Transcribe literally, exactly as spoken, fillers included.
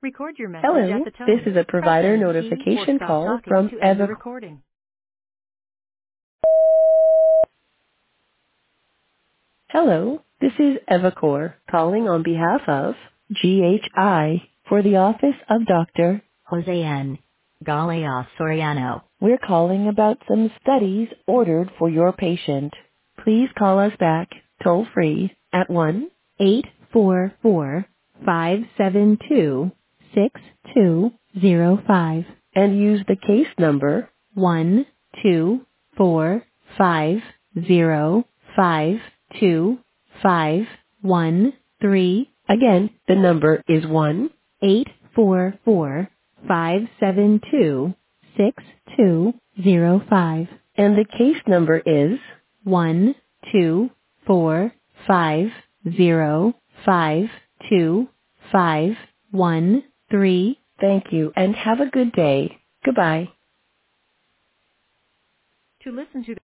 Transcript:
Record your message at Hello, the this tone. is a Press provider any key or notification stop call talking from to end the Eva. recording. Hello, this is Evacor calling on behalf of G H I for the office of Doctor Jose N. Galea Soriano. We're calling about some studies ordered for your patient. Please call us back toll free at one eight four four, five seven two, six two zero five and use the case number one two four five zero five two five one three. Again, the number is one eight four four five seven two six two zero five and the case number is one two four five zero five two five one three. Thank you and have a good day. Goodbye. To listen to